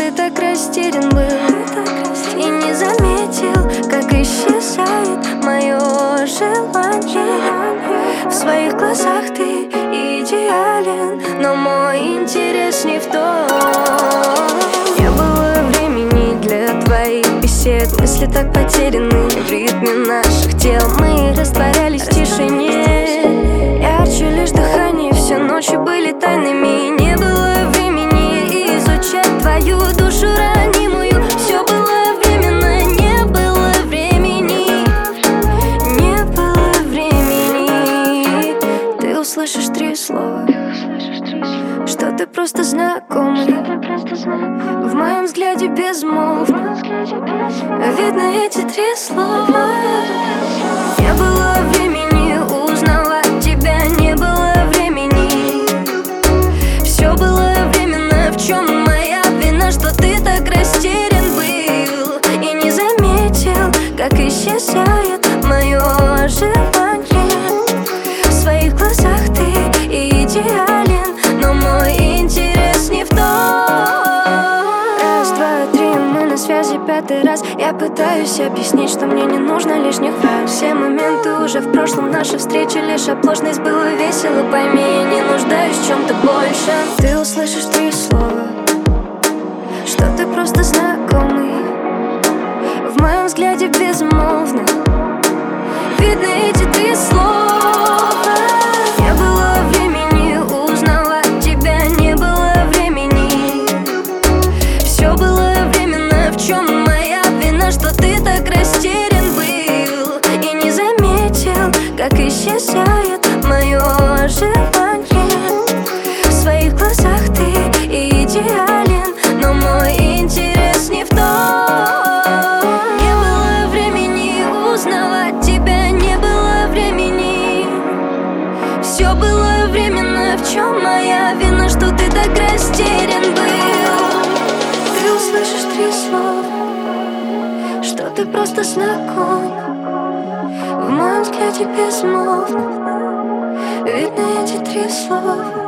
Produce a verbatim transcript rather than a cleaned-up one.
ты так растерян был и не заметил, как исчезает мое желание. В своих глазах ты идеален, но мой интерес не в том. Не было времени для твоих бесед, мысли так потеряны в ритме наших тел. Мы растворялись в тишине, ярче лишь дыхание, все ночи были тайными. Не было времени изучать твою душу ранимую. Все было временно, не было времени, не было времени. Ты услышишь три слова, что ты просто знакомый, в моем взгляде безмолвно видно эти три слова. Не было времени узнавать тебя, не было времени. Все было временно, в чем моя вина, что ты так растерян был и не заметил, как исчезает мое желание. В своих глазах ты идеален, но мой интерес не в том. Раз, два, три, мы на связи пятый раз. Я пытаюсь объяснить, что мне не нужно лишних фраз. Все моменты уже в прошлом, наши встречи лишь оплошность. Было весело, пойми, я не нуждаюсь в чем-то больше. Ты услышишь три слова, что ты просто знакомый, в моем взгляде безмолвно видно эти три слова. Не было времени узнавать тебя, не было времени. Все было временно, в чем моя вина, что ты так растерян был и не заметил, как исчезает мое желание. В своих глазах ты идеален, но мой интерес не в том. Не было времени узнавать тебя, не было времени. Все было временно, в чем моя вина, что ты так растерян был. Ты услышишь три слова, что ты просто знаком, в моем взгляде безмолвно видно эти три слова.